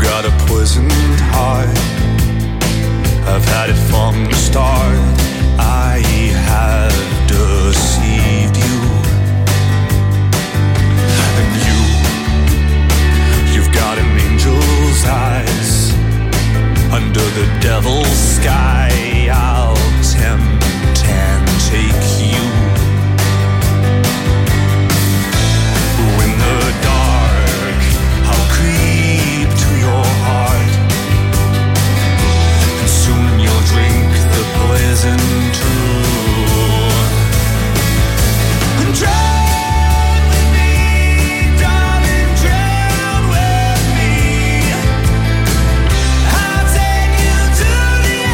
got a poisoned heart. I've had it from the start. I have deceived you. And you've got an angel's eyes. Under the devil's sky, I'll tempt and take you. In the dark, I'll creep to your heart, and soon you'll drink the poison too. And drown with me, darling, drown with me. I'll take you to the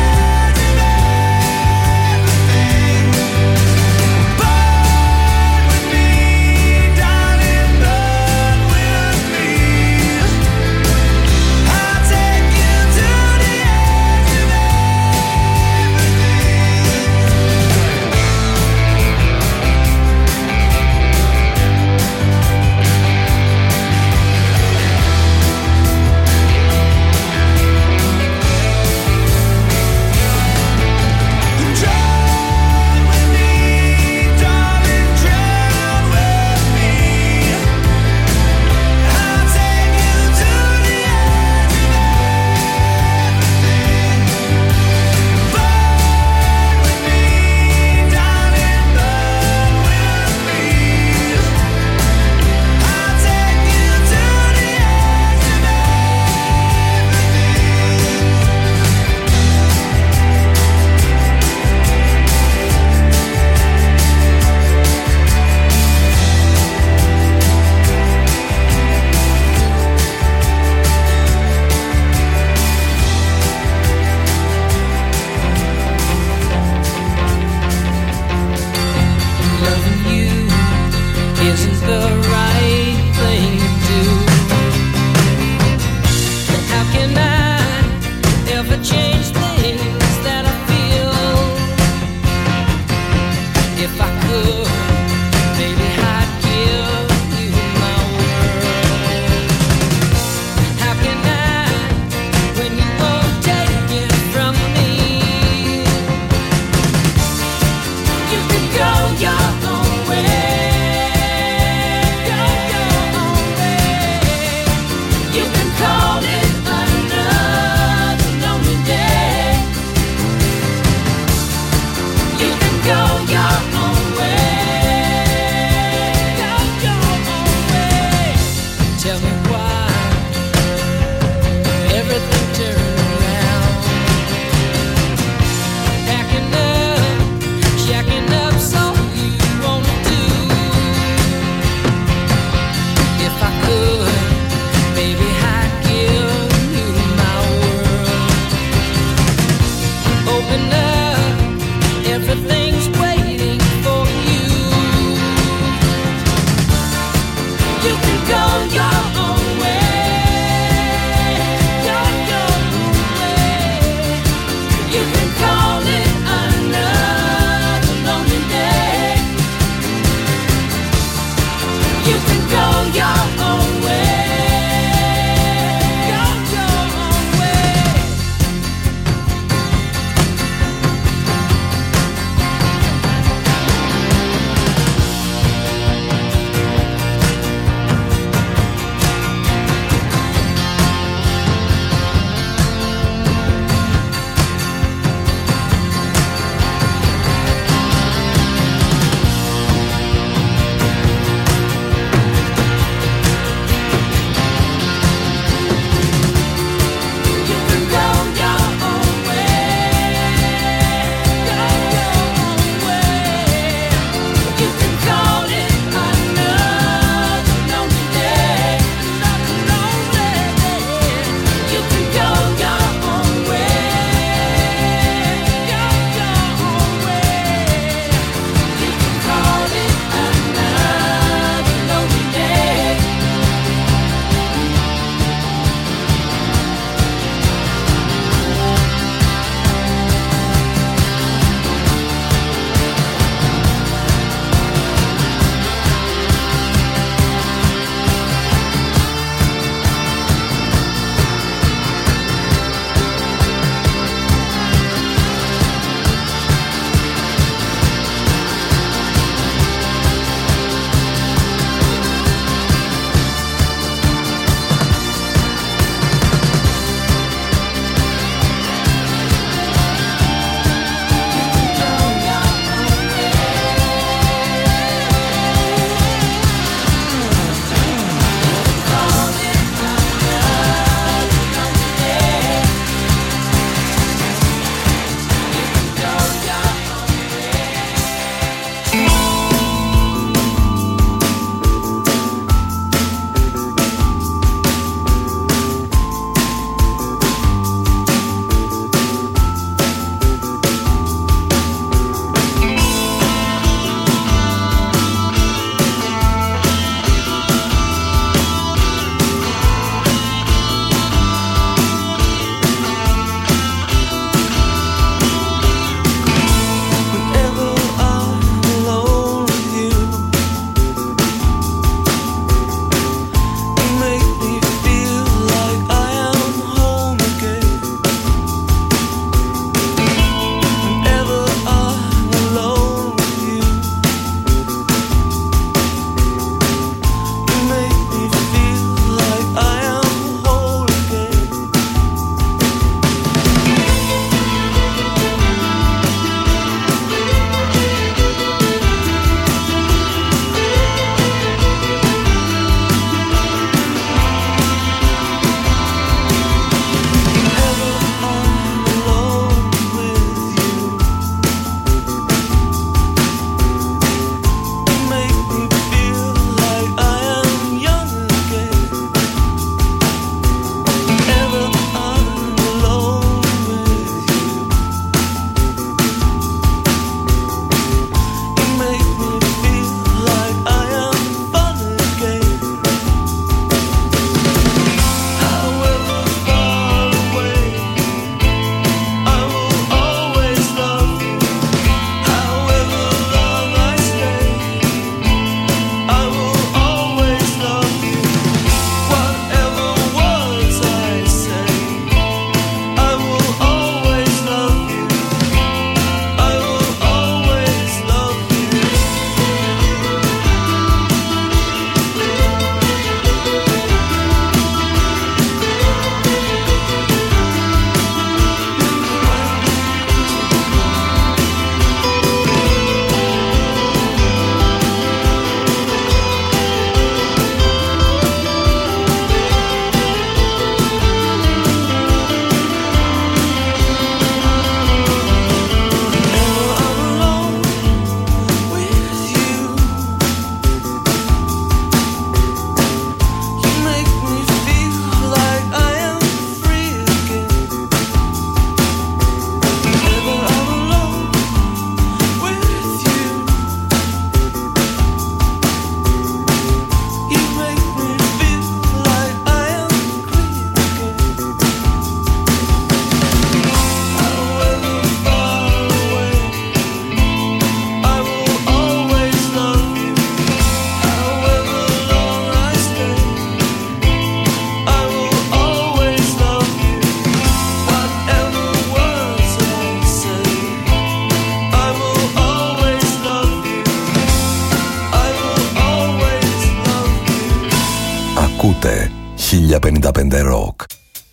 Rock.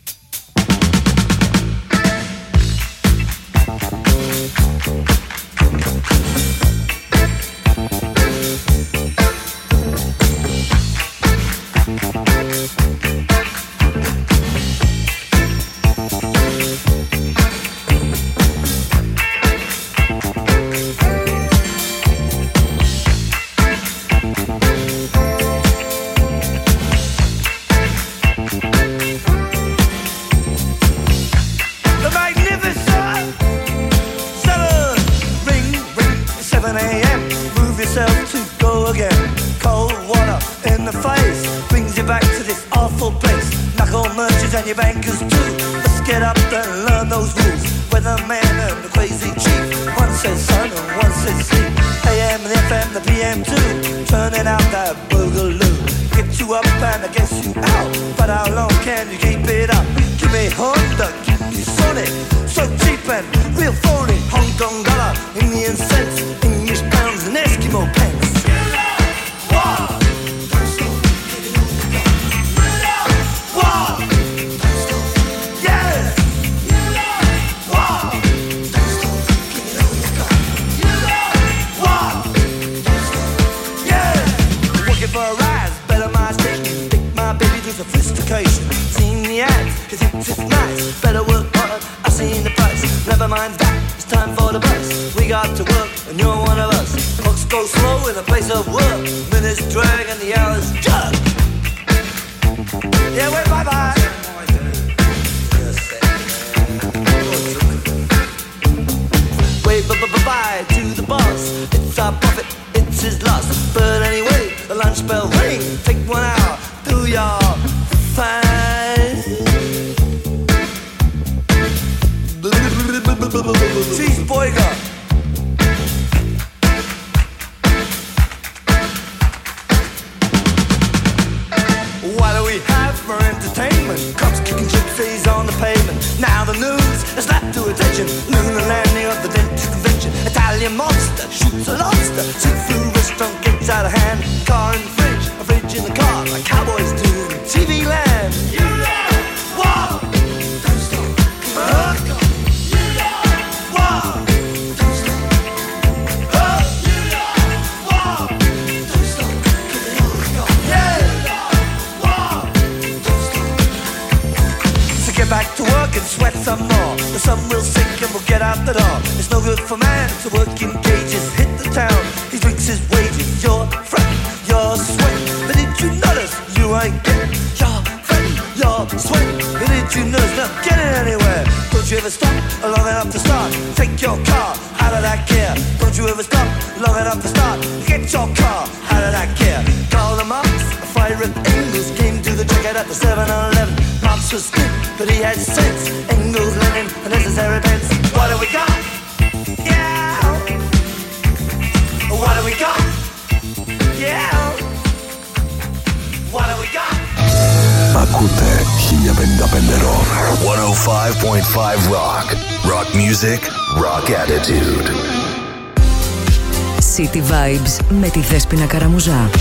Ακούτε 1055 Rock. 105.5 Rock. Rock music, rock attitude. City Vibes με τη Δέσποινα Καραμουζά.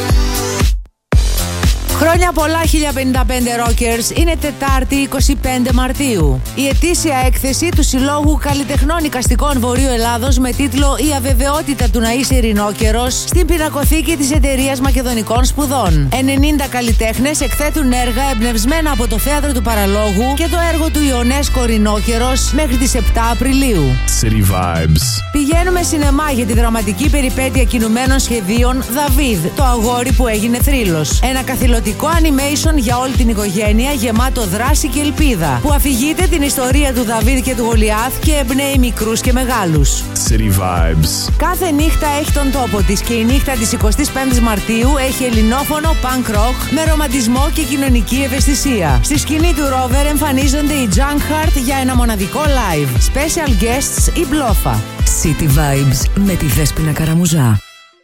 Χρόνια πολλά 1055 Rockers, είναι Τετάρτη 25 Μαρτίου. Η ετήσια έκθεση του Συλλόγου Καλλιτεχνών Οικαστικών Βορείου Ελλάδος με τίτλο «Η αβεβαιότητα του να είσαι ειρηνόκερος» στην πινακοθήκη της Εταιρείας Μακεδονικών Σπουδών. 90 καλλιτέχνες εκθέτουν έργα εμπνευσμένα από το Θέατρο του Παραλόγου και το έργο του Ιονέσκο Ειρηνόκερος μέχρι τις 7 Απριλίου. City Vibes. Πηγαίνουμε σινεμά για τη δραματική περιπέτεια κινουμένων σχεδίων Δαβίδ, το αγόρι που έγινε θρύλος. Ένα καθηλωτικό animation για όλη την οικογένεια γεμάτο δράση και ελπίδα, που αφηγείται την ιστορία του Δαβίδ και του Γολιάθ και εμπνέει μικρούς και μεγάλους. City Vibes. Κάθε νύχτα έχει τον τόπο της και η νύχτα της 25ης Μαρτίου έχει ελληνόφωνο punk rock με ρομαντισμό και κοινωνική ευαισθησία. Στη σκηνή του Rover εμφανίζονται οι Junk Heart για ένα μοναδικό live. Special guests η Μπλόφα. City Vibes με τη Δέσποινα Καραμουζά.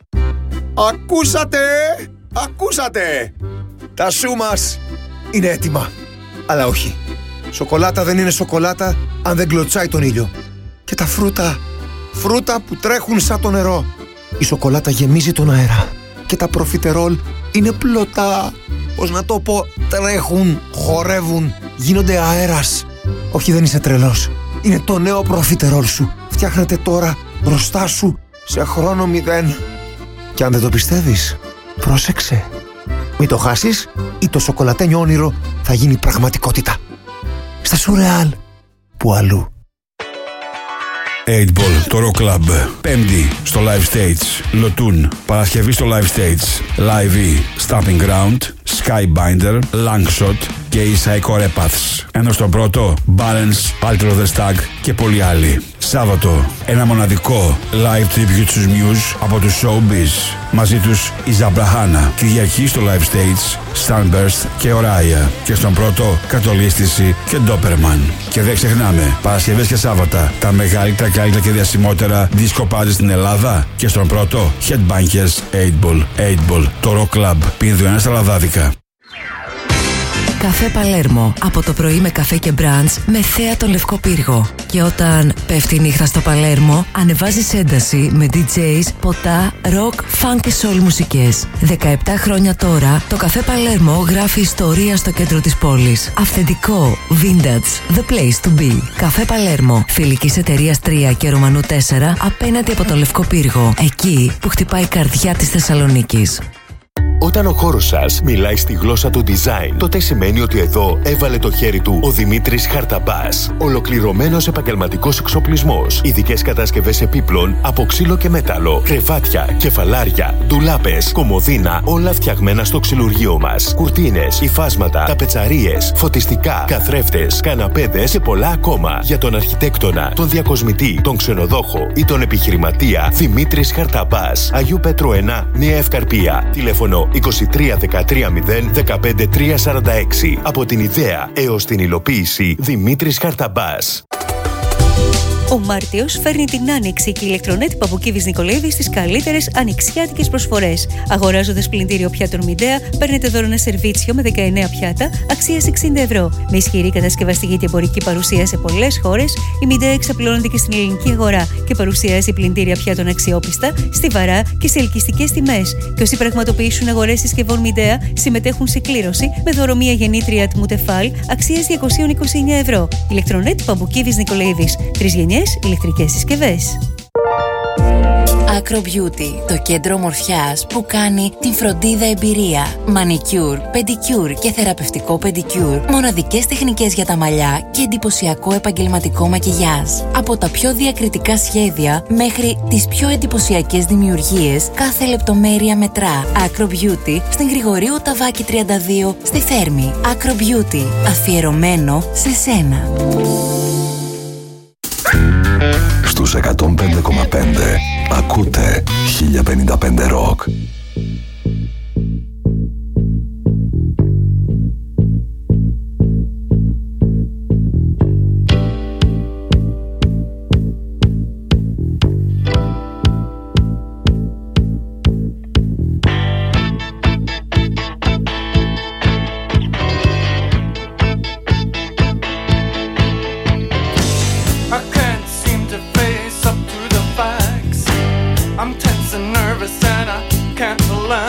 Ακούσατε! Τα σου μας είναι έτοιμα. Αλλά όχι. Σοκολάτα δεν είναι σοκολάτα αν δεν κλωτσάει τον ήλιο. Και τα φρούτα που τρέχουν σαν το νερό. Η σοκολάτα γεμίζει τον αέρα. Και τα προφιτερόλ είναι πλωτά. πώς να το πω, τρέχουν, χορεύουν, γίνονται αέρας. Όχι, δεν είσαι τρελός. Είναι το νέο προφιτερόλ σου. Φτιάχνεται τώρα μπροστά σου σε χρόνο 0. Και αν δεν το πιστεύεις, πρόσεξε. Μην το χάσεις ή το σοκολατένιο όνειρο θα γίνει πραγματικότητα. Στα Σουρεάλ, που αλλού. 8Ball, το Rock Club. Πέμπτη στο Live Stage, Λοτούν. Παρασκευή στο Live Stage, Live E, Stamping Ground, Skybinder, Langshot και η Psycho Repaths. Ενώ στον πρώτο, Balance, Alter of the Stag και πολλοί άλλοι. Σάββατο, ένα μοναδικό live tribute στους Muse από τους Showbiz. Μαζί τους η Ζαμπραχάνα. Κυριακή στο Live Stage, Sunburst και Οράια. Και στον πρώτο, Κατολίσθηση και Doberman. Και δεν ξεχνάμε, Παρασκευές και Σάββατα, τα μεγαλύτερα, καλύτερα και διασημότερα disco parties στην Ελλάδα. Και στον πρώτο, Headbangers, 8Ball, το Rock Club. Πίνδου ένα στα λαδάδικα. Καφέ Παλέρμο. Από το πρωί με καφέ και μπραντς με θέα τον Λευκό Πύργο. Και όταν πέφτει η νύχτα στο Παλέρμο, ανεβάζεις ένταση με DJs, ποτά, rock, funk και soul μουσικές. 17 χρόνια τώρα, το Καφέ Παλέρμο γράφει ιστορία στο κέντρο της πόλης. Αυθεντικό, vintage, the place to be. Καφέ Παλέρμο, Φιλικής Εταιρείας 3 και Ρωμανού 4, απέναντι από τον Λευκό Πύργο. Εκεί που χτυπάει η καρδιά της Θεσσαλονίκης. Όταν ο χώρος σας μιλάει στη γλώσσα του design, τότε σημαίνει ότι εδώ έβαλε το χέρι του ο Δημήτρης Χαρταμπάς. Ολοκληρωμένος επαγγελματικός εξοπλισμός, ειδικές κατασκευές επίπλων από ξύλο και μέταλλο, κρεβάτια, κεφαλάρια, ντουλάπες, κομοδίνα, όλα φτιαγμένα στο ξυλουργείο μας. Κουρτίνες, υφάσματα, ταπετσαρίες, φωτιστικά, καθρέφτες, καναπέδες και πολλά ακόμα. Για τον αρχιτέκτονα, τον διακοσμητή, τον ξενοδόχο ή τον επιχειρηματία, Δημήτρης Χαρταμπάς. Αγίου Πέτρου 1, Νέα Ευκαρπία. Τηλέφωνο 23 13 0 15 346. Από την ιδέα έως την υλοποίηση, Δημήτρης Χαρταμπάς. Ο Μάρτιος φέρνει την άνοιξη και η ηλεκτρονέτ Παπουκίδης Νικολαίδη στις καλύτερες ανοιξιάτικες προσφορές. Αγοράζοντας πλυντήριο πιάτων Μιντέα, παίρνετε δώρο ένα σερβίτσιο με 19 πιάτα αξίας 60 ευρώ. Με ισχυρή κατασκευαστική και εμπορική παρουσία σε πολλές χώρες, η Μιντέα εξαπλώνεται και στην ελληνική αγορά και παρουσιάζει πλυντήρια πιάτων αξιόπιστα, στιβαρά και σε ελκυστικές τιμές. Και όσοι πραγματοποιήσουν αγορές συσκευών Μιντέα συμμετέχουν σε κλήρωση με δώρο μία γεννήτρια Τμουτεφάλ αξίας 229 ευρώ. Ηλεκτρονέτ Παπουκίδης Νικολαίδης. 3 γενιές. Ηλεκτρικές συσκευές. Acro Beauty, το κέντρο ομορφιάς που κάνει την φροντίδα εμπειρία. Μανικιούρ, πεντικιούρ και θεραπευτικό πεντικιούρ. Μοναδικές τεχνικές για τα μαλλιά και εντυπωσιακό επαγγελματικό μακιγιάζ. Από τα πιο διακριτικά σχέδια μέχρι τις πιο εντυπωσιακές δημιουργίες, κάθε λεπτομέρεια μετρά. Acro Beauty στην Γρηγορίου Ταβάκη 32 στη Θέρμη. Acro Beauty, αφιερωμένο σε σένα. Στους 105,5 ακούτε 1055 Rock. I'm tense and nervous and I can't relax.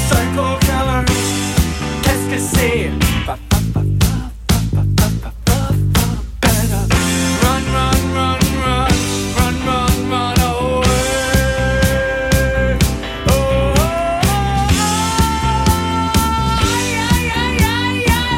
psycho killer. Qu'est-ce que c'est? Run, run, run, run, run, run, run away. Oh, oh, yeah, yeah, yeah, yeah.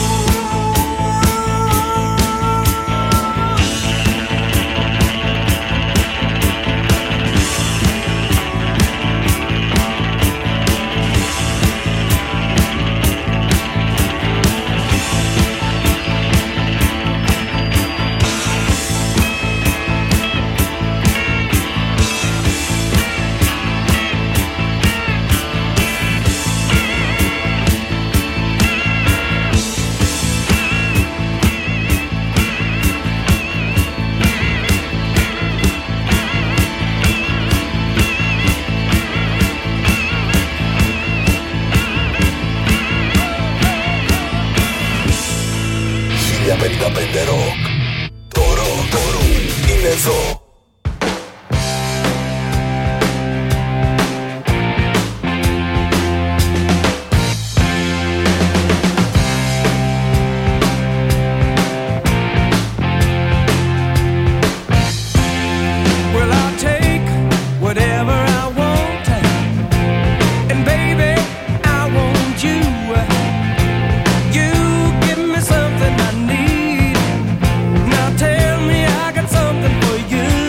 Rock. Το ροκ είναι εδώ. Well, I'll take whatever I want, and baby, I want you. You give me something I need. Now tell me I got something for you.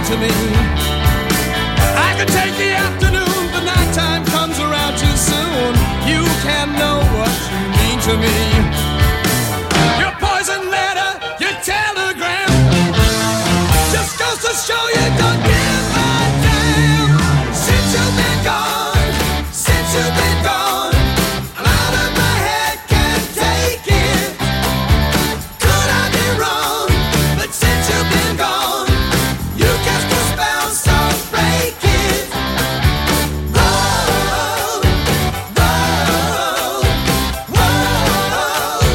to me. I could take the afternoon, but nighttime comes around too soon. You can't know what you mean to me. Your poison letter, your telegram, just goes to show you don't give a damn. Since you've been gone, since you've been gone, I'm out of my head, can't take it. Could I be wrong? But since you've been gone, you cast a spell, so break it. Roll, roll, roll.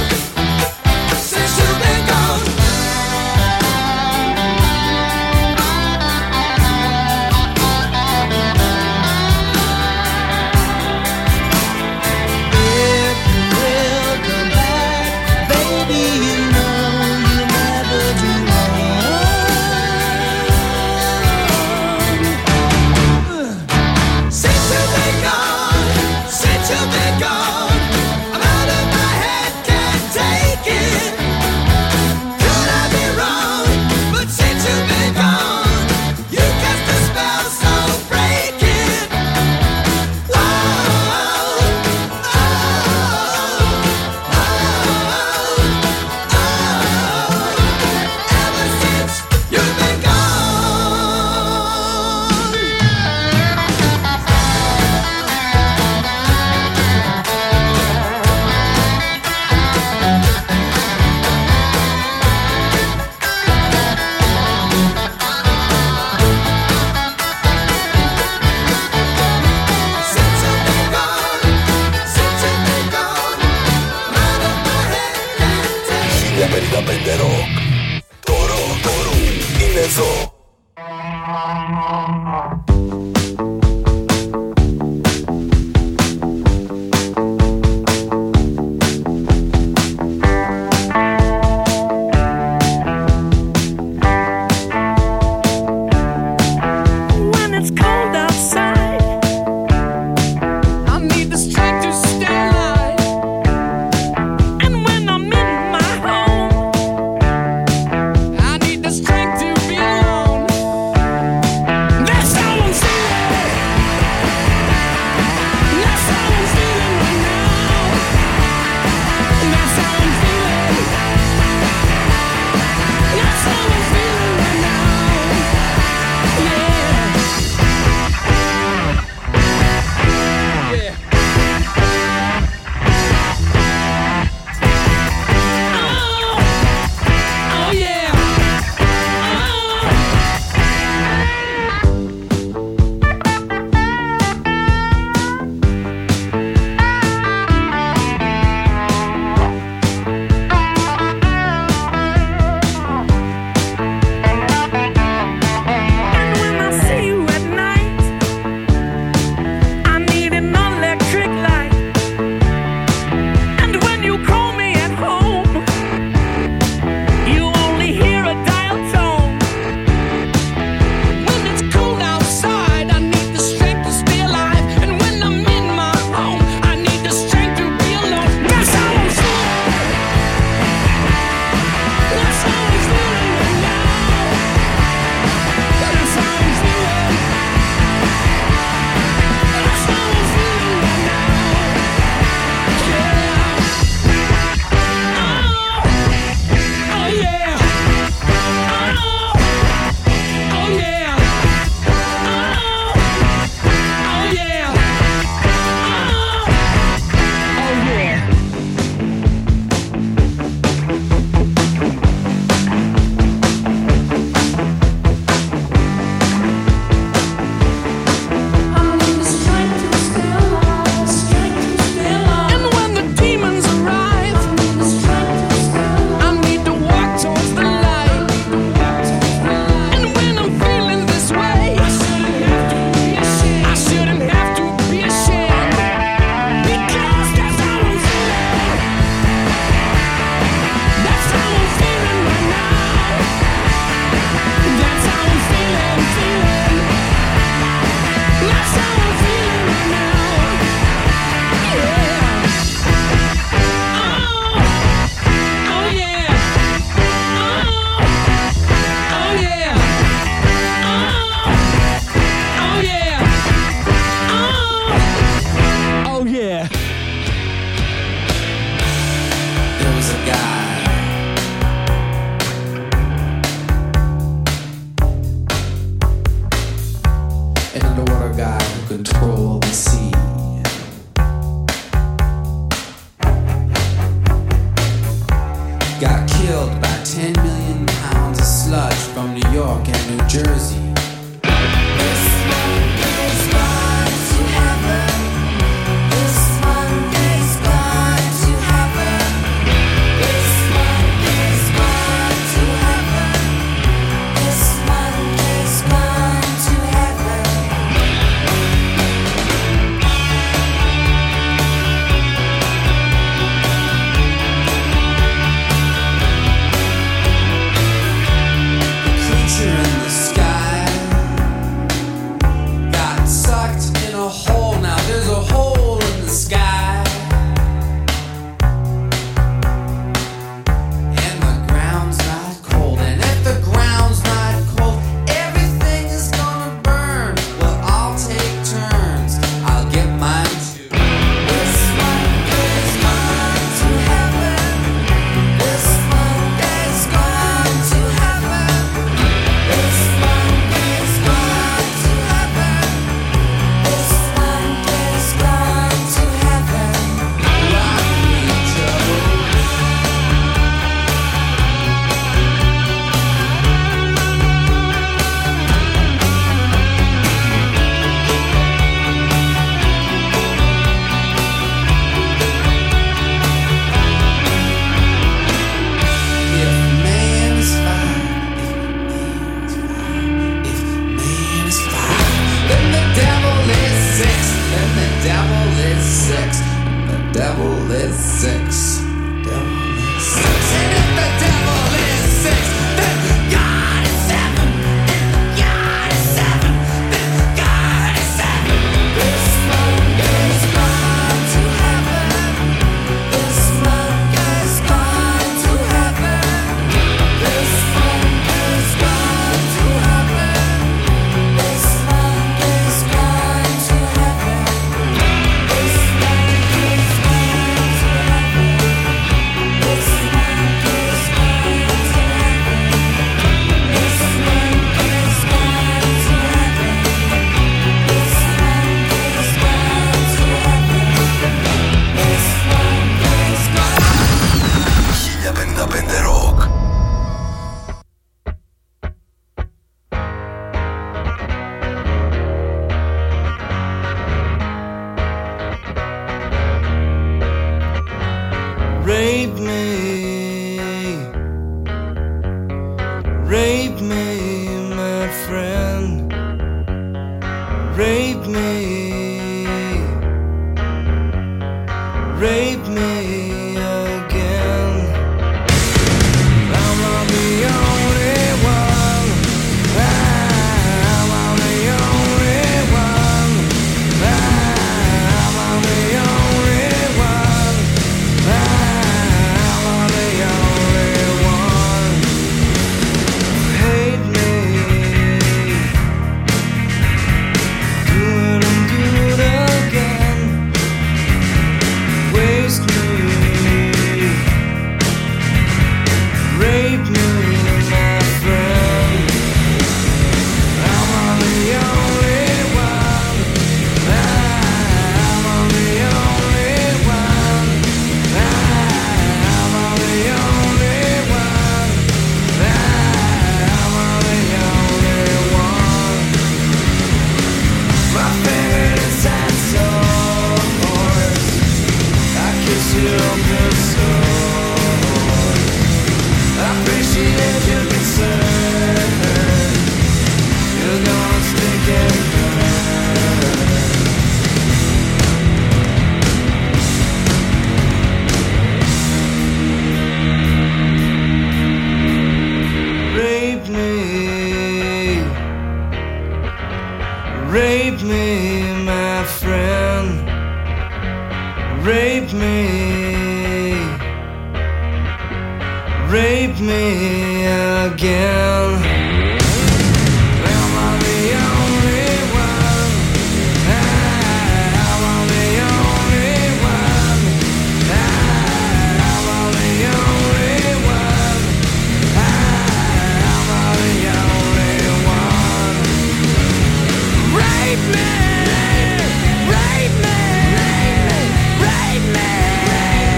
York and New Jersey.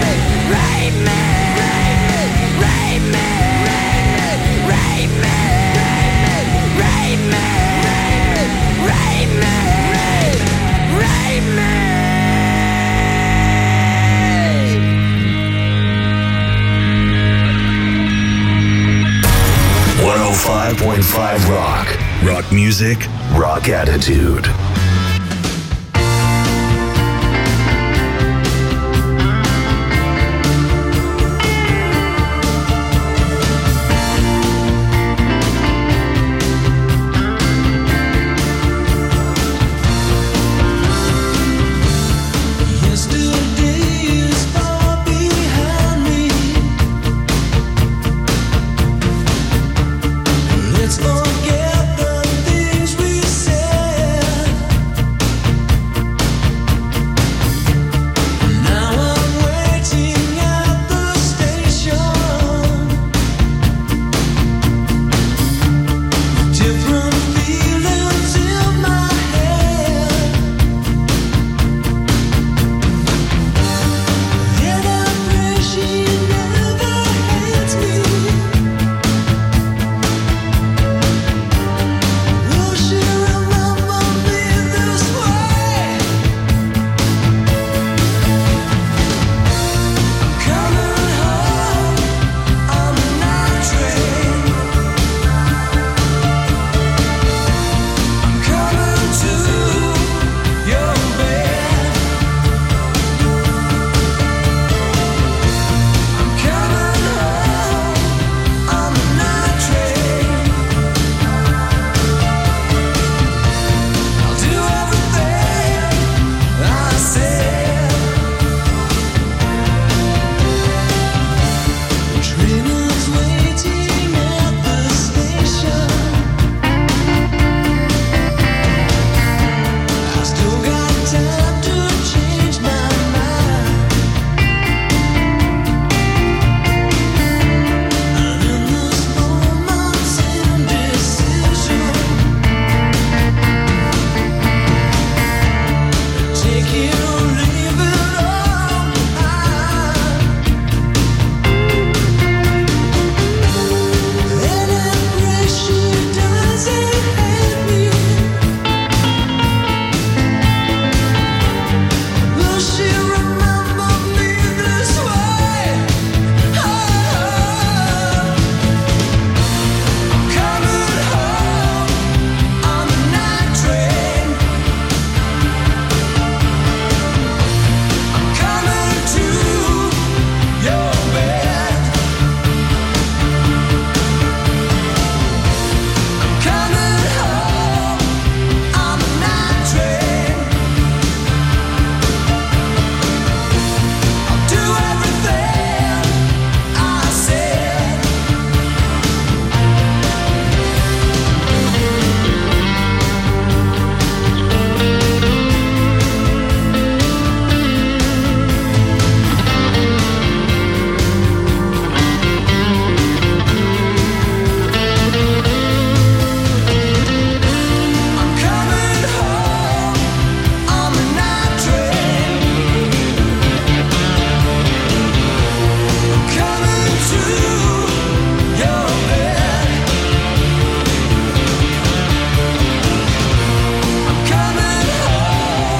Rape me. 105 Rock. Rock music, rock attitude.